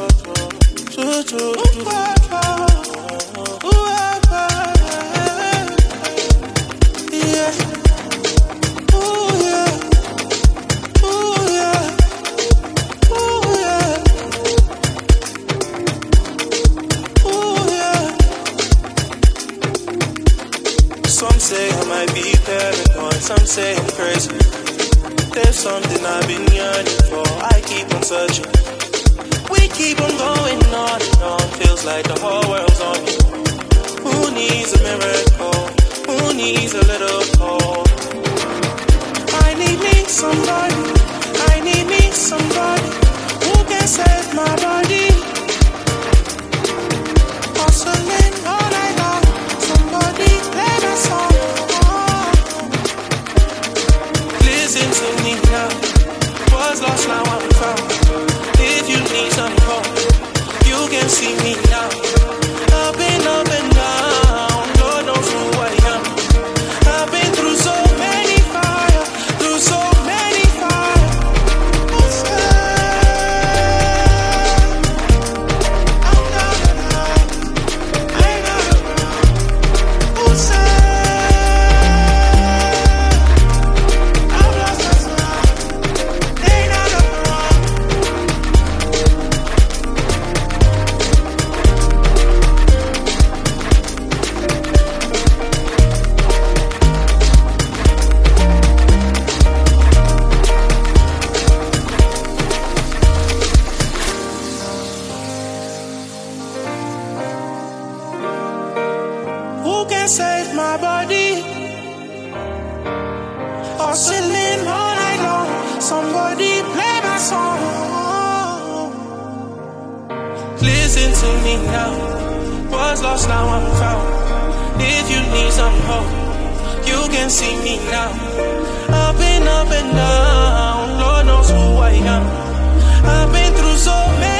Some say I might be paranoid, some say I'm crazy. There's something I've been yearning for, I keep on searching. We keep on going on and on, feels like the whole world's on me. Who needs a miracle? Who needs a little call? I need me somebody, I need me somebody who can save my body. Hustling all night long, somebody play my song. Listen to me now, was lost now I'm found. If you need some help, you can see me now. Up and down, Lord knows who I am. I've been through so many fire, through so many fire. I'm not alive, I'm not around. Who said I've lost my smile? They not around. Who can save my body? Hustling all night long, somebody play my song. Listen to me now, was lost now I'm found. If you need some help, you can see me now. Up and down, Lord knows who I am. I've been through so many